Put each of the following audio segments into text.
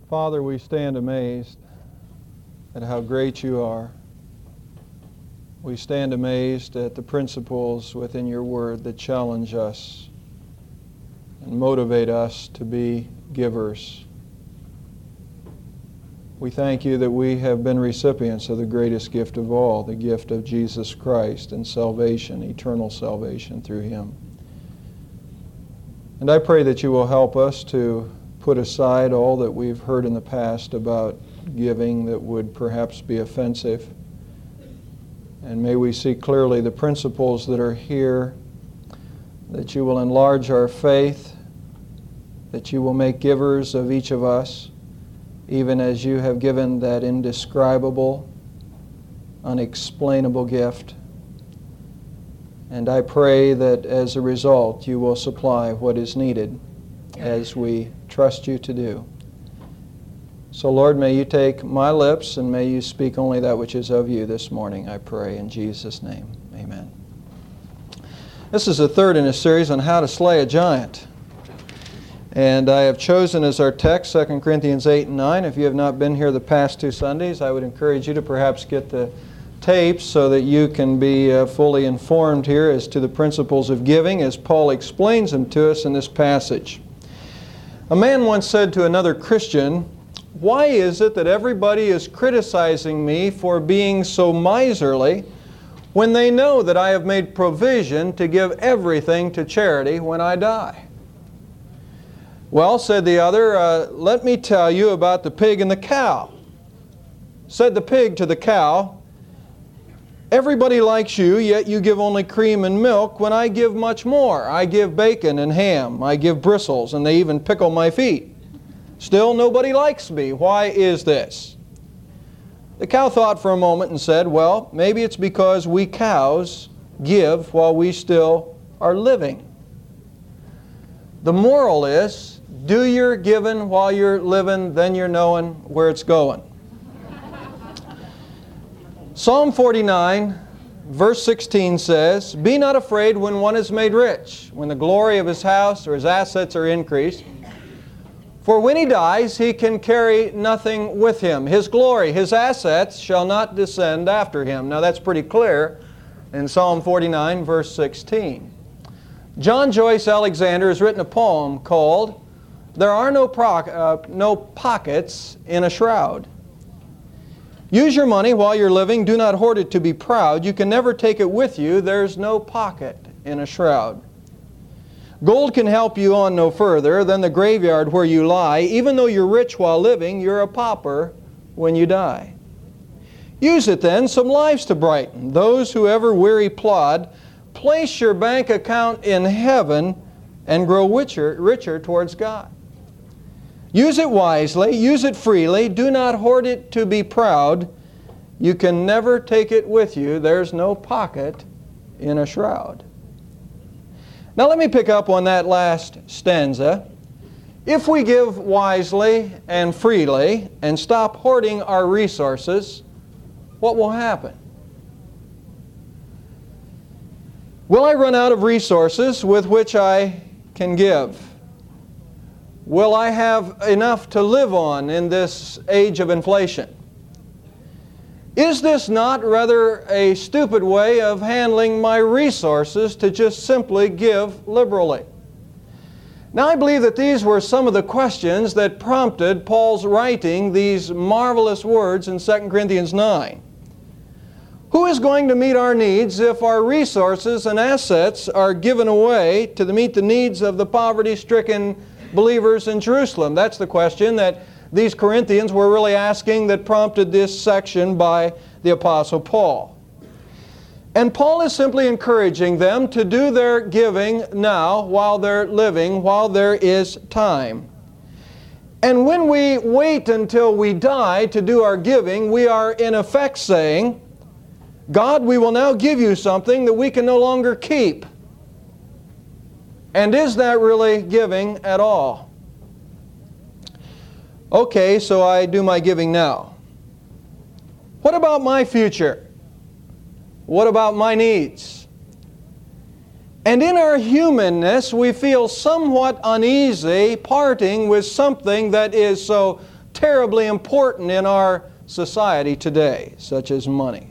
Father, we stand amazed at how great you are. We stand amazed at the principles within your word that challenge us and motivate us to be givers. We thank you that we have been recipients of the greatest gift of all, the gift of Jesus Christ and salvation, eternal salvation through Him. And I pray that you will help us to put aside all that we've heard in the past about giving that would perhaps be offensive. And may we see clearly the principles that are here, that you will enlarge our faith, that you will make givers of each of us, even as you have given that indescribable, unexplainable gift. And I pray that as a result you will supply what is needed as we trust you to do. So Lord, may you take my lips and may you speak only that which is of you this morning, I pray in Jesus' name. Amen. This is the third in a series on how to slay a giant. And I have chosen as our text 2 Corinthians 8 and 9. If you have not been here the past two Sundays, I would encourage you to perhaps get the tapes so that you can be fully informed here as to the principles of giving as Paul explains them to us in this passage. A man once said to another Christian, "Why is it that everybody is criticizing me for being so miserly when they know that I have made provision to give everything to charity when I die?" "Well," said the other, "let me tell you about the pig and the cow." Said the pig to the cow, "Everybody likes you, yet you give only cream and milk when I give much more. I give bacon and ham. I give bristles, and they even pickle my feet. Still, nobody likes me. Why is this?" The cow thought for a moment and said, "Well, maybe it's because we cows give while we still are living." The moral is, do your giving while you're living, then you're knowing where it's going. Psalm 49, verse 16 says, "Be not afraid when one is made rich, when the glory of his house or his assets are increased. For when he dies, he can carry nothing with him. His glory, his assets shall not descend after him." Now that's pretty clear in Psalm 49, verse 16. John Joyce Alexander has written a poem called "There Are No Pockets in a Shroud." Use your money while you're living. Do not hoard it to be proud. You can never take it with you. There's no pocket in a shroud. Gold can help you on no further than the graveyard where you lie. Even though you're rich while living, you're a pauper when you die. Use it then, some lives to brighten. Those who ever weary plod, place your bank account in heaven and grow richer towards God. Use it wisely, use it freely, do not hoard it to be proud. You can never take it with you. There's no pocket in a shroud. Now let me pick up on that last stanza. If we give wisely and freely and stop hoarding our resources, what will happen? Will I run out of resources with which I can give? Will I have enough to live on in this age of inflation? Is this not rather a stupid way of handling my resources to just simply give liberally? Now I believe that these were some of the questions that prompted Paul's writing these marvelous words in 2 Corinthians 9. Who is going to meet our needs if our resources and assets are given away to meet the needs of the poverty-stricken believers in Jerusalem? That's the question that these Corinthians were really asking that prompted this section by the Apostle Paul. And Paul is simply encouraging them to do their giving now while they're living, while there is time. And when we wait until we die to do our giving, we are in effect saying, "God, we will now give you something that we can no longer keep." And is that really giving at all? Okay, so I do my giving now. What about my future? What about my needs? And in our humanness, we feel somewhat uneasy parting with something that is so terribly important in our society today, such as money.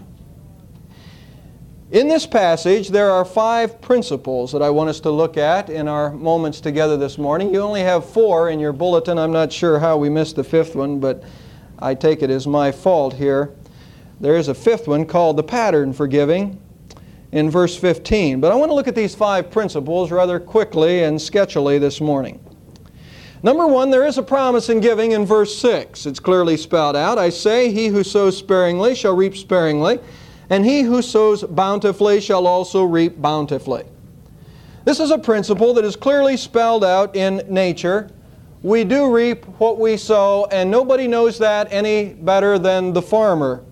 In this passage, there are 5 principles that I want us to look at in our moments together this morning. You only have 4 in your bulletin. I'm not sure how we missed the 5th one, but I take it as my fault here. There is a 5th one called the pattern for giving in verse 15. But I want to look at these 5 principles rather quickly and sketchily this morning. Number 1, there is a promise in giving in verse 6. It's clearly spelled out. I say, he who sows sparingly shall reap sparingly, and he who sows bountifully shall also reap bountifully. This is a principle that is clearly spelled out in nature. We do reap what we sow, and nobody knows that any better than the farmer.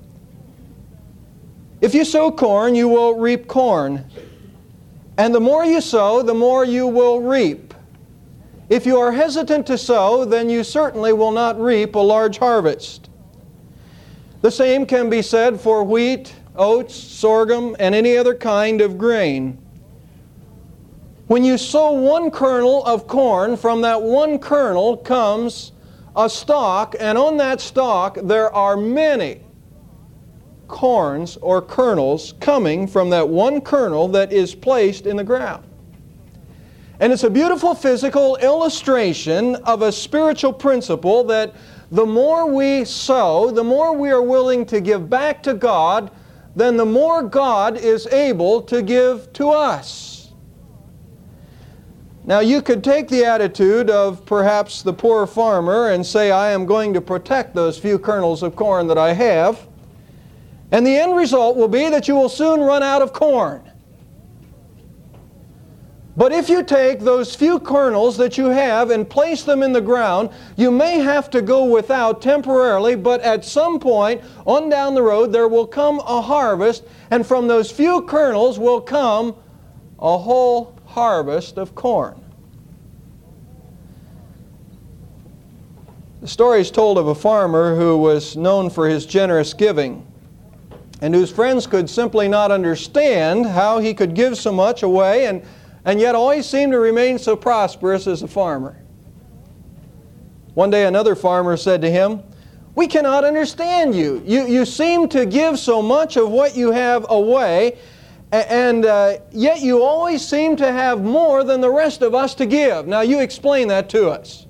If you sow corn, you will reap corn. And the more you sow, the more you will reap. If you are hesitant to sow, then you certainly will not reap a large harvest. The same can be said for wheat, oats, sorghum, and any other kind of grain. When you sow one kernel of corn, from that one kernel comes a stalk, and on that stalk there are many corns or kernels coming from that one kernel that is placed in the ground. And it's a beautiful physical illustration of a spiritual principle that the more we sow, the more we are willing to give back to God, then the more God is able to give to us. Now you could take the attitude of perhaps the poor farmer and say, I am going to protect those few kernels of corn that I have, and the end result will be that you will soon run out of corn. But if you take those few kernels that you have and place them in the ground, you may have to go without temporarily, but at some point on down the road there will come a harvest, and from those few kernels will come a whole harvest of corn. The story is told of a farmer who was known for his generous giving, and whose friends could simply not understand how he could give so much away and yet always seemed to remain so prosperous as a farmer. One day another farmer said to him, we cannot understand you. You seem to give so much of what you have away, and yet you always seem to have more than the rest of us to give. Now you explain that to us.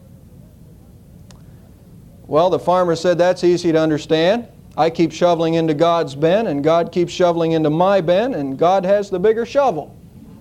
Well, the farmer said, that's easy to understand. I keep shoveling into God's bin, and God keeps shoveling into my bin, and God has the bigger shovel.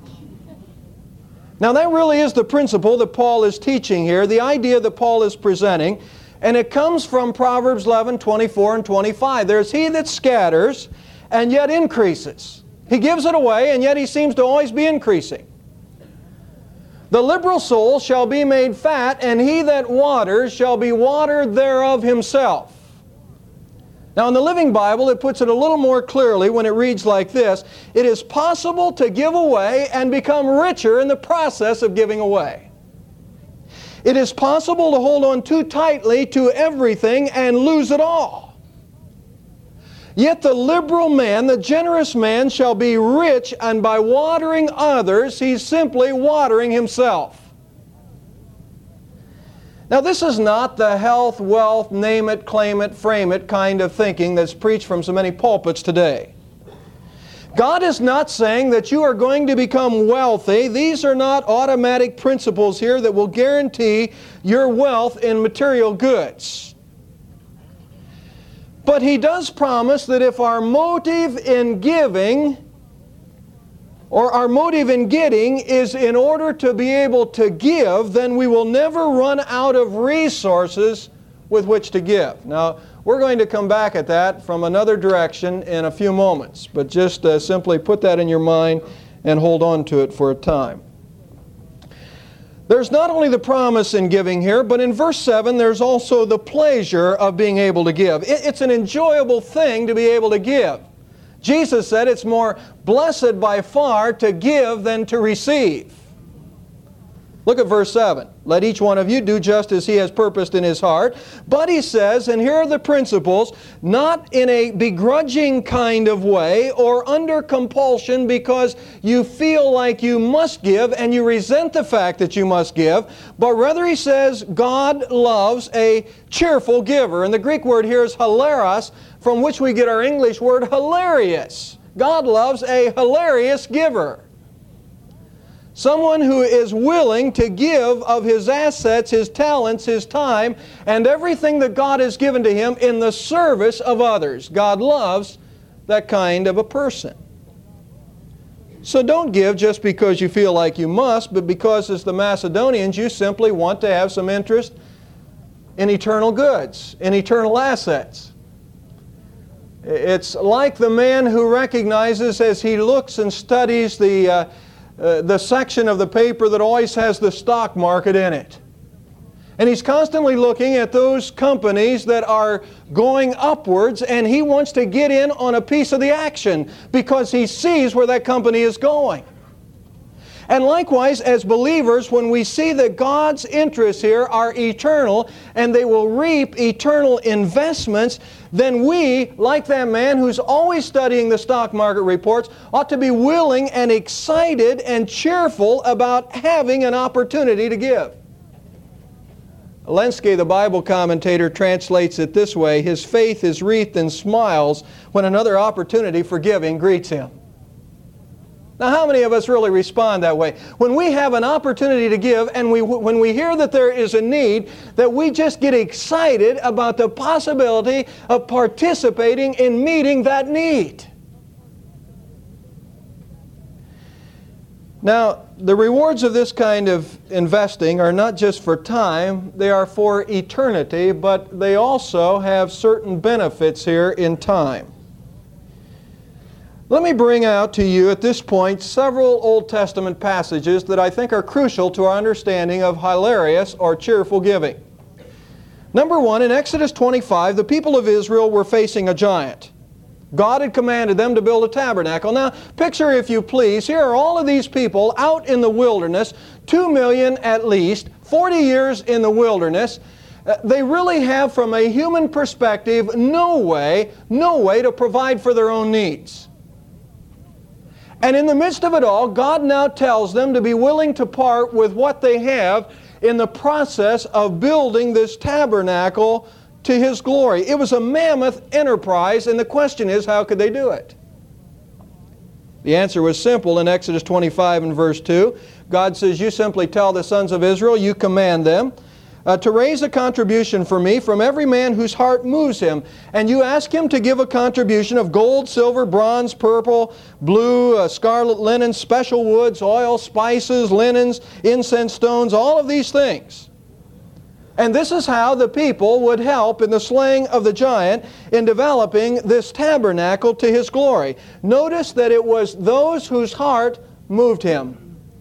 Now that really is the principle that Paul is teaching here, the idea that Paul is presenting, and it comes from Proverbs 11, 24 and 25. There's he that scatters and yet increases. He gives it away and yet he seems to always be increasing. The liberal soul shall be made fat, and he that waters shall be watered thereof himself. Now in the Living Bible it puts it a little more clearly when it reads like this: it is possible to give away and become richer in the process of giving away. It is possible to hold on too tightly to everything and lose it all. Yet the liberal man, the generous man, shall be rich, and by watering others he's simply watering himself. Now this is not the health, wealth, name it, claim it, frame it kind of thinking that's preached from so many pulpits today. God is not saying that you are going to become wealthy. These are not automatic principles here that will guarantee your wealth in material goods. But He does promise that if our motive in giving or our motive in getting is in order to be able to give, then we will never run out of resources with which to give. Now, we're going to come back at that from another direction in a few moments, but just simply put that in your mind and hold on to it for a time. There's not only the promise in giving here, but in verse 7 there's also the pleasure of being able to give. It's an enjoyable thing to be able to give. Jesus said it's more blessed by far to give than to receive. Look at verse 7. Let each one of you do just as he has purposed in his heart. But he says, and here are the principles, not in a begrudging kind of way or under compulsion because you feel like you must give and you resent the fact that you must give, but rather he says God loves a cheerful giver. And the Greek word here is hilaros, from which we get our English word hilarious. God loves a hilarious giver. Someone who is willing to give of his assets, his talents, his time, and everything that God has given to him in the service of others. God loves that kind of a person. So don't give just because you feel like you must, but because, as the Macedonians, you simply want to have some interest in eternal goods, in eternal assets. It's like the man who recognizes as he looks and studies the section of the paper that always has the stock market in it. And he's constantly looking at those companies that are going upwards, and he wants to get in on a piece of the action because he sees where that company is going. And likewise, as believers, when we see that God's interests here are eternal and they will reap eternal investments, then we, like that man who's always studying the stock market reports, ought to be willing and excited and cheerful about having an opportunity to give. Lenski, the Bible commentator, translates it this way: his faith is wreathed in smiles when another opportunity for giving greets him. Now, how many of us really respond that way? When we have an opportunity to give and when we hear that there is a need, that we just get excited about the possibility of participating in meeting that need. Now, the rewards of this kind of investing are not just for time, they are for eternity, but they also have certain benefits here in time. Let me bring out to you at this point several Old Testament passages that I think are crucial to our understanding of hilarious or cheerful giving. Number one, in Exodus 25, the people of Israel were facing a giant. God had commanded them to build a tabernacle. Now, picture, if you please, here are all of these people out in the wilderness, 2 million at least, 40 years in the wilderness. They really have, from a human perspective, no way to provide for their own needs. And in the midst of it all, God now tells them to be willing to part with what they have in the process of building this tabernacle to His glory. It was a mammoth enterprise, and the question is, how could they do it? The answer was simple in Exodus 25 and verse 2. God says, you simply tell the sons of Israel, you command them to raise a contribution for me from every man whose heart moves him. And you ask him to give a contribution of gold, silver, bronze, purple, blue, scarlet linen, special woods, oil, spices, linens, incense stones, all of these things. And this is how the people would help in the slaying of the giant in developing this tabernacle to His glory. Notice that it was those whose heart moved him.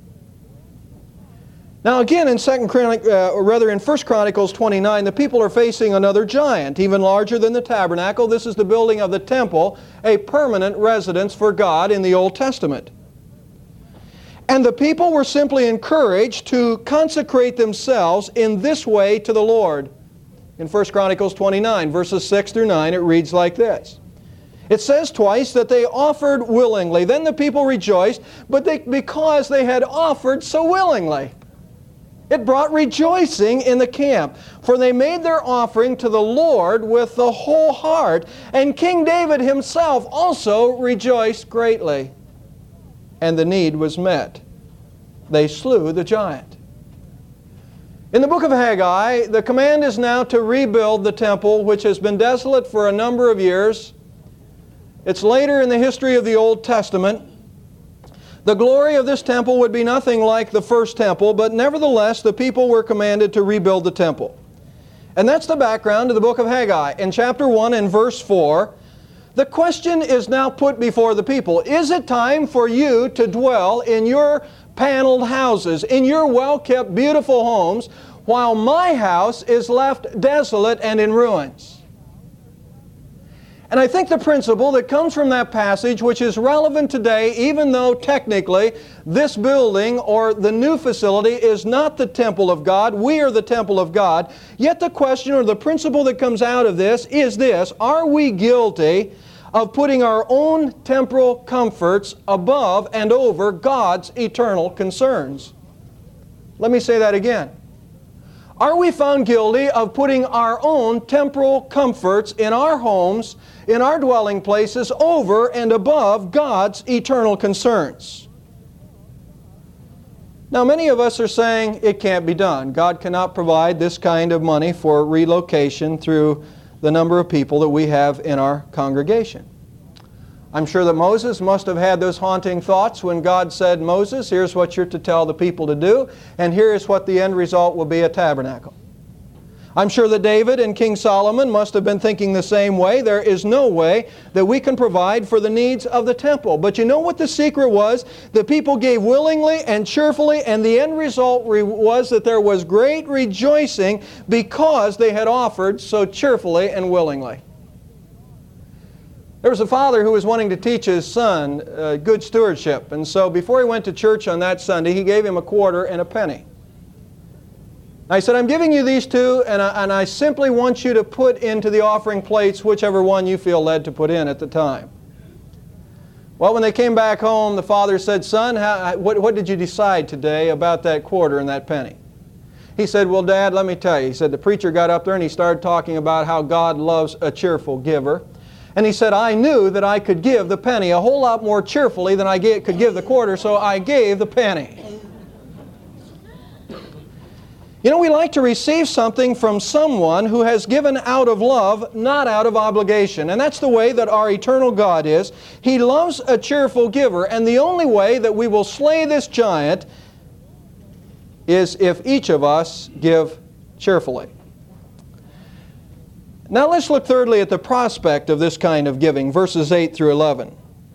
Now again, in 1 Chronicles 29, the people are facing another giant, even larger than the tabernacle. This is the building of the temple, a permanent residence for God in the Old Testament. And the people were simply encouraged to consecrate themselves in this way to the Lord. In 1 Chronicles 29, verses 6 through 9, it reads like this. It says twice that they offered willingly. Then the people rejoiced, but because they had offered so willingly. It brought rejoicing in the camp, for they made their offering to the Lord with the whole heart. And King David himself also rejoiced greatly. And the need was met. They slew the giant. In the book of Haggai, the command is now to rebuild the temple, which has been desolate for a number of years. It's later in the history of the Old Testament. The glory of this temple would be nothing like the first temple, but nevertheless the people were commanded to rebuild the temple. And that's the background to the book of Haggai. In chapter 1 and verse 4, the question is now put before the people. Is it time for you to dwell in your paneled houses, in your well-kept, beautiful homes, while my house is left desolate and in ruins? And I think the principle that comes from that passage, which is relevant today, even though technically this building or the new facility is not the temple of God, we are the temple of God, yet the question or the principle that comes out of this is this: are we guilty of putting our own temporal comforts above and over God's eternal concerns? Let me say that again. Are we found guilty of putting our own temporal comforts in our homes, in our dwelling places, over and above God's eternal concerns? Now, many of us are saying it can't be done. God cannot provide this kind of money for relocation through the number of people that we have in our congregation. I'm sure that Moses must have had those haunting thoughts when God said, "Moses, here's what you're to tell the people to do, and here is what the end result will be, a tabernacle." I'm sure that David and King Solomon must have been thinking the same way. There is no way that we can provide for the needs of the temple. But you know what the secret was? The people gave willingly and cheerfully, and the end result was that there was great rejoicing because they had offered so cheerfully and willingly. There was a father who was wanting to teach his son good stewardship, and so before he went to church on that Sunday, he gave him a quarter and a penny. I said, "I'm giving you these two, and I simply want you to put into the offering plates whichever one you feel led to put in at the time." Well, when they came back home, the father said, "Son, what did you decide today about that quarter and that penny?" He said, "Well, Dad, let me tell you." He said, "The preacher got up there and he started talking about how God loves a cheerful giver. And he said, I knew that I could give the penny a whole lot more cheerfully than I could give the quarter, so I gave the penny." You know, we like to receive something from someone who has given out of love, not out of obligation. And that's the way that our eternal God is. He loves a cheerful giver, and the only way that we will slay this giant is if each of us give cheerfully. Now let's look thirdly at the prospect of this kind of giving, verses 8 through 11.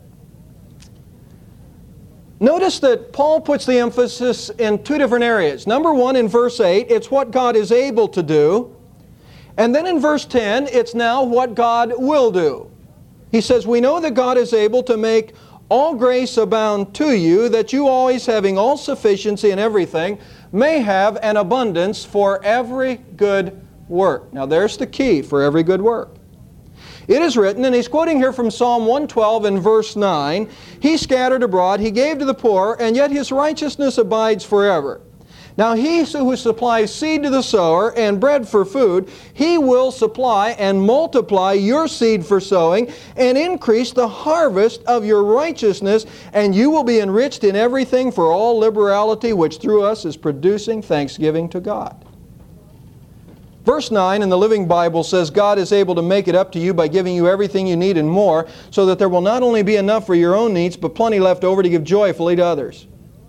Notice that Paul puts the emphasis in two different areas. Number one, in verse 8, it's what God is able to do. And then in verse 10, it's now what God will do. He says, "We know that God is able to make all grace abound to you, that you always having all sufficiency in everything, may have an abundance for every good work." Now there's the key for every good work. It is written, and he's quoting here from Psalm 112 in verse 9, "He scattered abroad, he gave to the poor, and yet his righteousness abides forever. Now he who supplies seed to the sower and bread for food, he will supply and multiply your seed for sowing and increase the harvest of your righteousness, and you will be enriched in everything for all liberality, which through us is producing thanksgiving to God." Verse 9 in the Living Bible says, "God is able to make it up to you by giving you everything you need and more, so that there will not only be enough for your own needs, but plenty left over to give joyfully to others."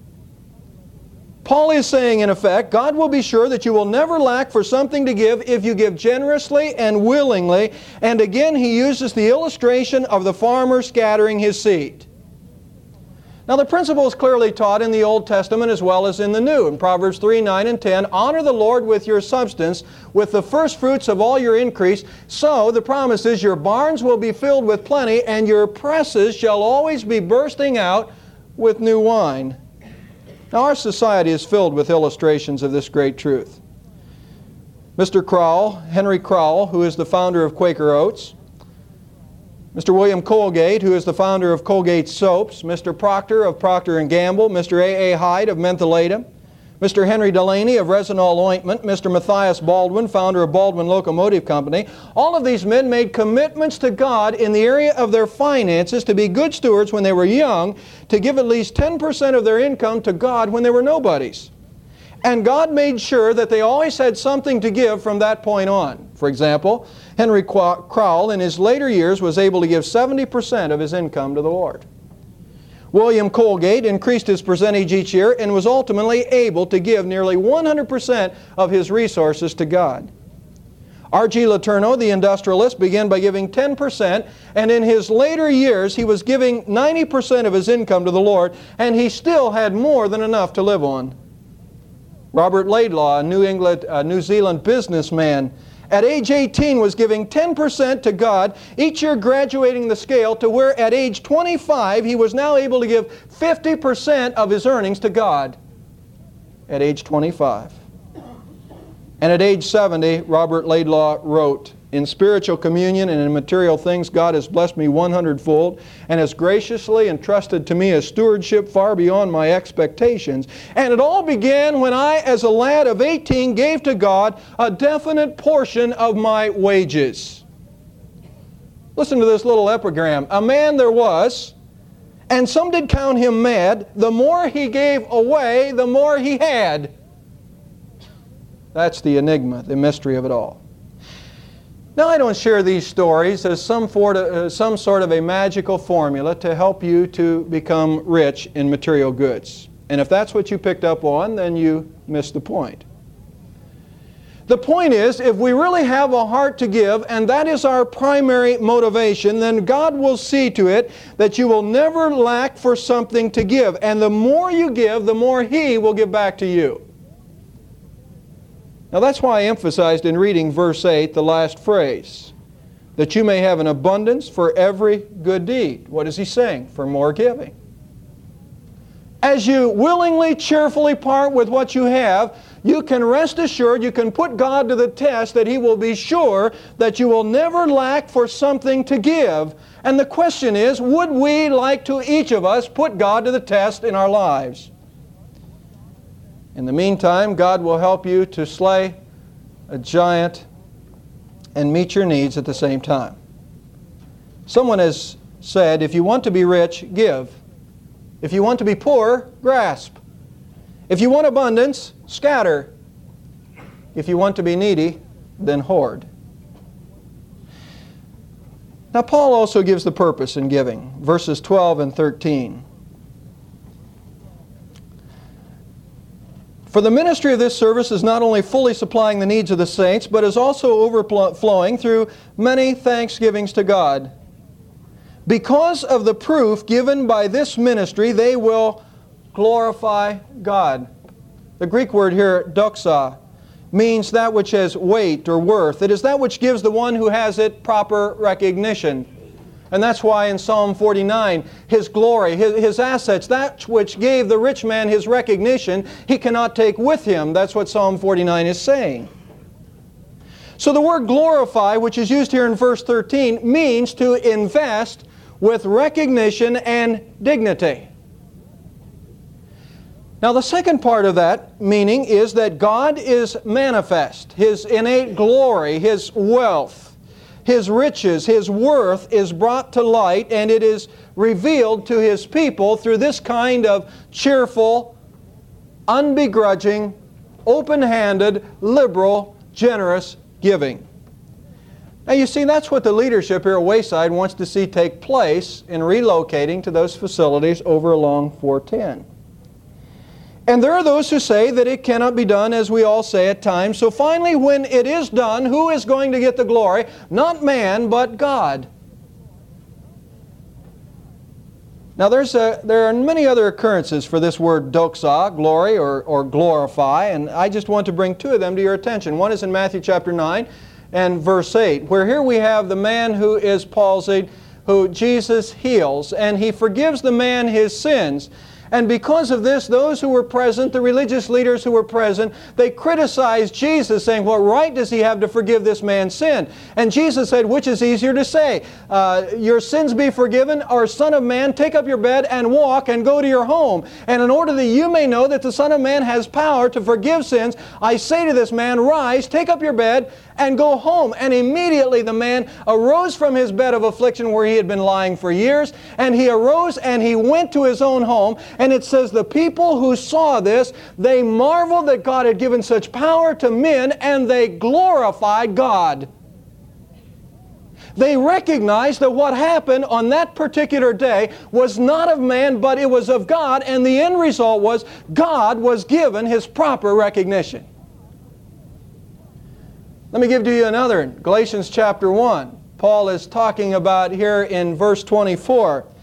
Paul is saying, in effect, God will be sure that you will never lack for something to give if you give generously and willingly. And again, he uses the illustration of the farmer scattering his seed. Now the principle is clearly taught in the Old Testament as well as in the New. In Proverbs 3, 9, and 10, "Honor the Lord with your substance, with the first fruits of all your increase. So," the promise is, "your barns will be filled with plenty, and your presses shall always be bursting out with new wine." Now our society is filled with illustrations of this great truth. Mr. Crowell, Henry Crowell, who is the founder of Quaker Oats, Mr. William Colgate, who is the founder of Colgate Soaps, Mr. Proctor of Procter & Gamble, Mr. A.A. Hyde of Mentholatum, Mr. Henry Delaney of Resinol Ointment, Mr. Matthias Baldwin, founder of Baldwin Locomotive Company. All of these men made commitments to God in the area of their finances to be good stewards when they were young, to give at least 10% of their income to God when they were nobodies. And God made sure that they always had something to give from that point on. For example, Henry Crowell in his later years was able to give 70% of his income to the Lord. William Colgate increased his percentage each year and was ultimately able to give nearly 100% of his resources to God. R.G. Letourneau, the industrialist, began by giving 10%, and in his later years he was giving 90% of his income to the Lord, and he still had more than enough to live on. Robert Laidlaw, a New Zealand businessman, at age 18 was giving 10% to God, each year graduating the scale to where at age 25 he was now able to give 50% of his earnings to God at age 25. And at age 70, Robert Laidlaw wrote, "In spiritual communion and in material things, God has blessed me 100-fold and has graciously entrusted to me a stewardship far beyond my expectations. And it all began when I, as a lad of 18, gave to God a definite portion of my wages." Listen to this little epigram. "A man there was, and some did count him mad. The more he gave away, the more he had." That's the enigma, the mystery of it all. Now, I don't share these stories as some sort of a magical formula to help you to become rich in material goods. And if that's what you picked up on, then you missed the point. The point is, if we really have a heart to give, and that is our primary motivation, then God will see to it that you will never lack for something to give. And the more you give, the more He will give back to you. Now that's why I emphasized in reading verse 8, the last phrase, that you may have an abundance for every good deed. What is he saying? For more giving. As you willingly, cheerfully part with what you have, you can rest assured, you can put God to the test that He will be sure that you will never lack for something to give. And the question is, would we like to, each of us, put God to the test in our lives? In the meantime, God will help you to slay a giant and meet your needs at the same time. Someone has said, if you want to be rich, give. If you want to be poor, grasp. If you want abundance, scatter. If you want to be needy, then hoard. Now, Paul also gives the purpose in giving, verses 12 and 13. "For the ministry of this service is not only fully supplying the needs of the saints, but is also overflowing through many thanksgivings to God. Because of the proof given by this ministry, they will glorify God." The Greek word here, doxa, means that which has weight or worth. It is that which gives the one who has it proper recognition. And that's why in Psalm 49, his glory, his assets, that which gave the rich man his recognition, he cannot take with him. That's what Psalm 49 is saying. So the word glorify, which is used here in verse 13, means to invest with recognition and dignity. Now the second part of that meaning is that God is manifest. His innate glory, His wealth, His riches, His worth is brought to light, and it is revealed to His people through this kind of cheerful, unbegrudging, open-handed, liberal, generous giving. Now you see, that's what the leadership here at Wayside wants to see take place in relocating to those facilities over along 410. And there are those who say that it cannot be done, as we all say at times. So finally, when it is done, who is going to get the glory? Not man, but God. Now there are many other occurrences for this word doxa, glory or glorify, and I just want to bring two of them to your attention. One is in Matthew chapter 9 and verse 8, where here we have the man who is palsied, who Jesus heals, and He forgives the man his sins. And because of this, those who were present, the religious leaders who were present, they criticized Jesus, saying, what right does He have to forgive this man's sin? And Jesus said, which is easier to say? Your sins be forgiven, or Son of Man, take up your bed and walk and go to your home. And in order that you may know that the Son of Man has power to forgive sins, I say to this man, rise, take up your bed, and go home. And immediately the man arose from his bed of affliction where he had been lying for years, and he arose and he went to his own home. And it says the people who saw this, they marveled that God had given such power to men, and they glorified God. They recognized that what happened on that particular day was not of man, but it was of God, and the end result was God was given His proper recognition. Let me give to you another. Galatians chapter 1. Paul is talking about here in verse 24.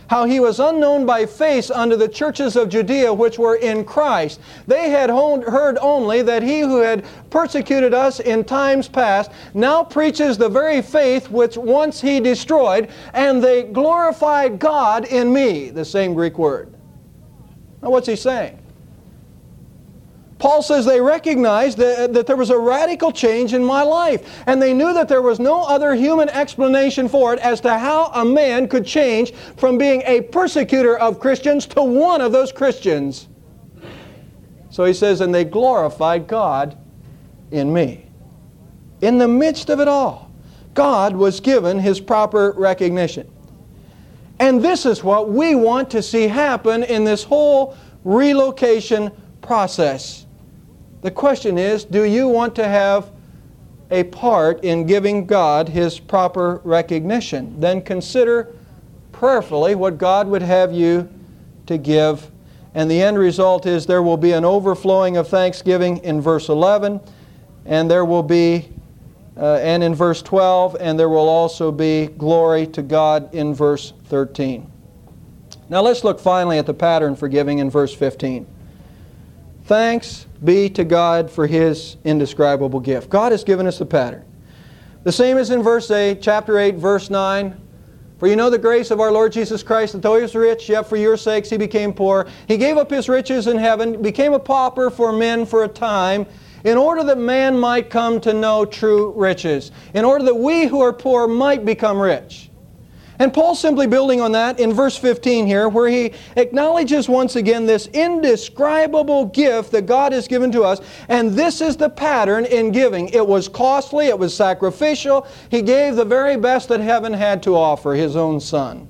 how He was unknown by face unto the churches of Judea which were in Christ. They had heard only that He who had persecuted us in times past now preaches the very faith which once He destroyed, and they glorified God in me. The same Greek word. Now what's he saying? Paul says they recognized that there was a radical change in my life, and they knew that there was no other human explanation for it as to how a man could change from being a persecutor of Christians to one of those Christians. So he says, and they glorified God in me. In the midst of it all, God was given His proper recognition. And this is what we want to see happen in this whole relocation process. The question is, do you want to have a part in giving God His proper recognition? Then consider prayerfully what God would have you to give. And the end result is there will be an overflowing of thanksgiving in verse 11, and there will be, and in verse 12, and there will also be glory to God in verse 13. Now let's look finally at the pattern for giving in verse 15. Thanks be to God for His indescribable gift. God has given us the pattern. The same as in verse 8, chapter 8, verse 9. For you know the grace of our Lord Jesus Christ, that though He was rich, yet for your sakes He became poor. He gave up His riches in heaven, became a pauper for men for a time, in order that man might come to know true riches, in order that we who are poor might become rich. And Paul's simply building on that in verse 15 here, where he acknowledges once again this indescribable gift that God has given to us. And this is the pattern in giving. It was costly, it was sacrificial. He gave the very best that heaven had to offer, His own Son.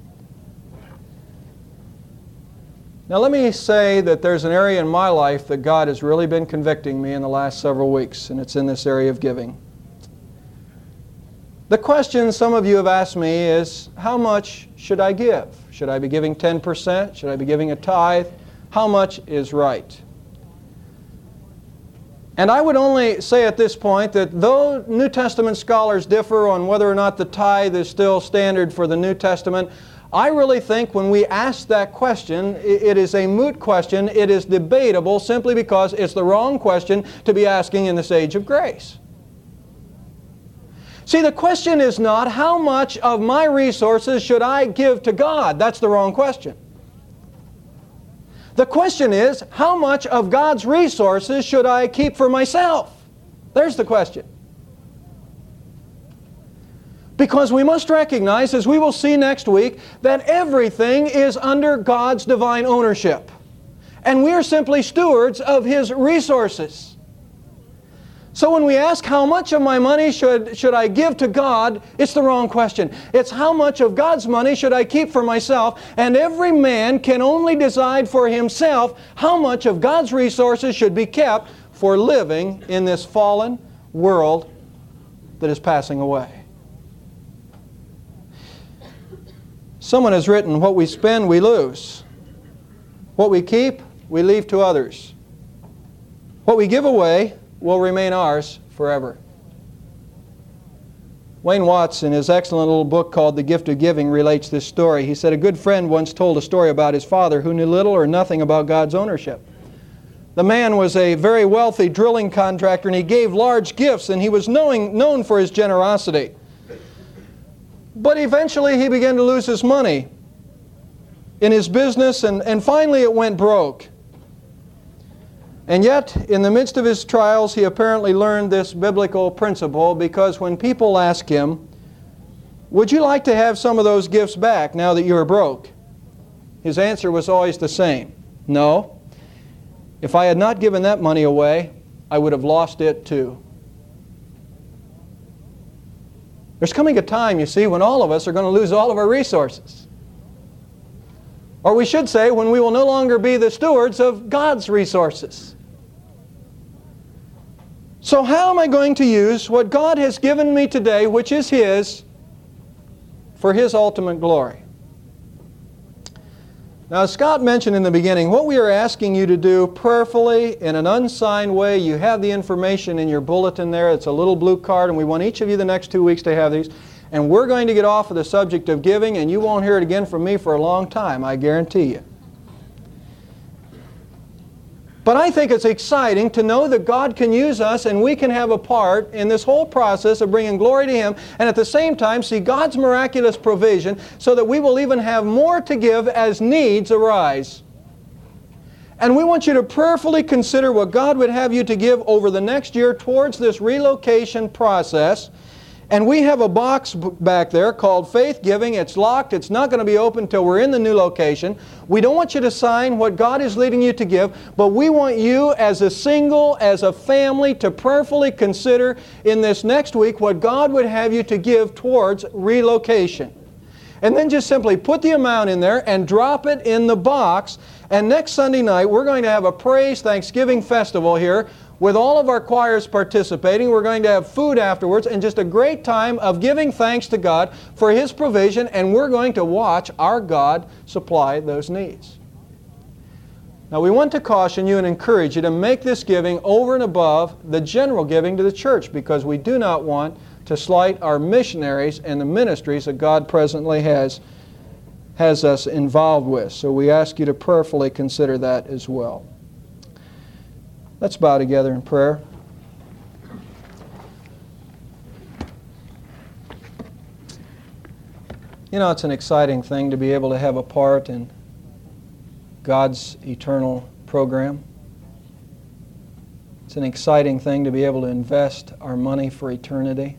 Now let me say that there's an area in my life that God has really been convicting me in the last several weeks, and it's in this area of giving. The question some of you have asked me is, how much should I give? Should I be giving 10%? Should I be giving a tithe? How much is right? And I would only say at this point that though New Testament scholars differ on whether or not the tithe is still standard for the New Testament, I really think when we ask that question, it is a moot question. It is debatable simply because it's the wrong question to be asking in this age of grace. See, the question is not how much of my resources should I give to God. That's the wrong question. The question is, how much of God's resources should I keep for myself? There's the question. Because we must recognize, as we will see next week, that everything is under God's divine ownership. And we are simply stewards of His resources. So when we ask how much of my money should I give to God, it's the wrong question. It's how much of God's money should I keep for myself, and every man can only decide for himself how much of God's resources should be kept for living in this fallen world that is passing away. Someone has written, what we spend, we lose. What we keep, we leave to others. What we give away will remain ours forever. Wayne Watts, in his excellent little book called The Gift of Giving, relates this story. He said, a good friend once told a story about his father who knew little or nothing about God's ownership. The man was a very wealthy drilling contractor, and he gave large gifts, and he was known for his generosity. But eventually he began to lose his money in his business, and finally it went broke. And yet, in the midst of his trials, he apparently learned this biblical principle, because when people ask him, would you like to have some of those gifts back now that you're broke? His answer was always the same. No. If I had not given that money away, I would have lost it too. There's coming a time, you see, when all of us are going to lose all of our resources. Or we should say, when we will no longer be the stewards of God's resources. So how am I going to use what God has given me today, which is His, for His ultimate glory? Now, as Scott mentioned in the beginning, what we are asking you to do prayerfully in an unsigned way, you have the information in your bulletin there. It's a little blue card, and we want each of you the next 2 weeks to have these. and we're going to get off of the subject of giving, and you won't hear it again from me for a long time, I guarantee you. But I think it's exciting to know that God can use us and we can have a part in this whole process of bringing glory to Him, and at the same time see God's miraculous provision so that we will even have more to give as needs arise. And we want you to prayerfully consider what God would have you to give over the next year towards this relocation process. And we have a box back there called Faith Giving. It's locked. It's not going to be open until we're in the new location. We don't want you to sign what God is leading you to give, but we want you as a single, as a family, to prayerfully consider in this next week what God would have you to give towards relocation. And then just simply put the amount in there and drop it in the box. And next Sunday night, we're going to have a Praise Thanksgiving Festival here with all of our choirs participating. We're going to have food afterwards and just a great time of giving thanks to God for His provision, and we're going to watch our God supply those needs. Now, we want to caution you and encourage you to make this giving over and above the general giving to the church, because we do not want to slight our missionaries and the ministries that God presently has us involved with. So we ask you to prayerfully consider that as well. Let's bow together in prayer. You know, it's an exciting thing to be able to have a part in God's eternal program. It's an exciting thing to be able to invest our money for eternity.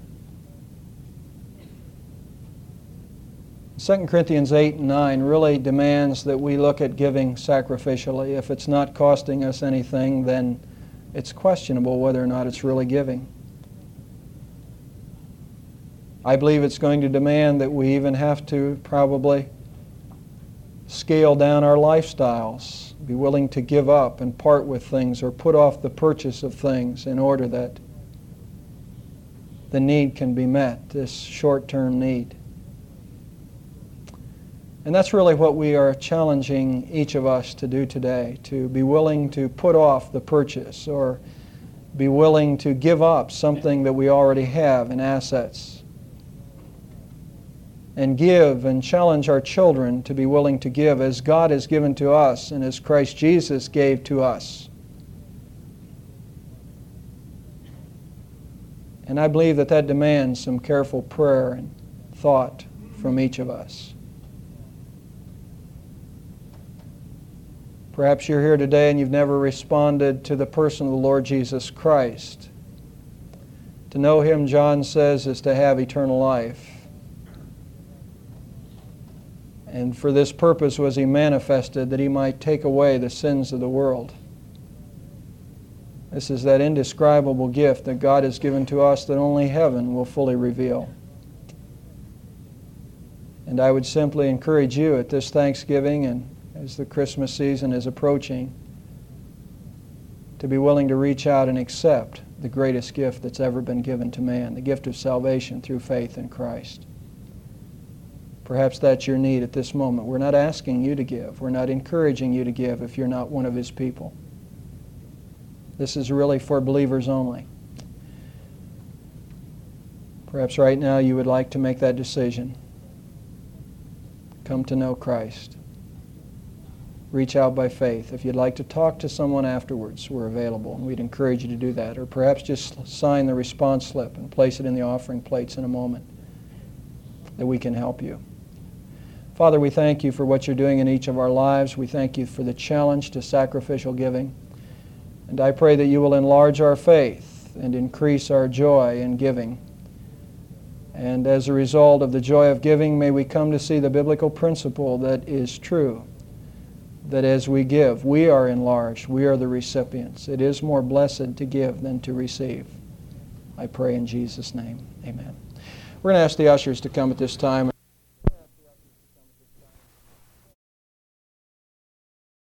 2 Corinthians 8 and 9 really demands that we look at giving sacrificially. If it's not costing us anything, then it's questionable whether or not it's really giving. I believe it's going to demand that we even have to probably scale down our lifestyles, be willing to give up and part with things or put off the purchase of things in order that the need can be met, this short-term need. And that's really what we are challenging each of us to do today, to be willing to put off the purchase or be willing to give up something that we already have in assets, and give and challenge our children to be willing to give as God has given to us and as Christ Jesus gave to us. And I believe that that demands some careful prayer and thought from each of us. Perhaps you're here today and you've never responded to the person of the Lord Jesus Christ. To know Him, John says, is to have eternal life. And for this purpose was He manifested, that He might take away the sins of the world. This is that indescribable gift that God has given to us that only heaven will fully reveal. And I would simply encourage you at this Thanksgiving and as the Christmas season is approaching, to be willing to reach out and accept the greatest gift that's ever been given to man, the gift of salvation through faith in Christ. Perhaps that's your need at this moment. We're not asking you to give. We're not encouraging you to give if you're not one of His people. This is really for believers only. Perhaps right now you would like to make that decision. Come to know Christ. Reach out by faith. If you'd like to talk to someone afterwards, we're available, and we'd encourage you to do that. Or perhaps just sign the response slip and place it in the offering plates in a moment, that we can help you. Father, we thank You for what You're doing in each of our lives. We thank You for the challenge to sacrificial giving. And I pray that You will enlarge our faith and increase our joy in giving. And as a result of the joy of giving, may we come to see the biblical principle that is true, that as we give, we are enlarged, we are the recipients. It is more blessed to give than to receive. I pray in Jesus' name, amen. We're going to ask the ushers to come at this time.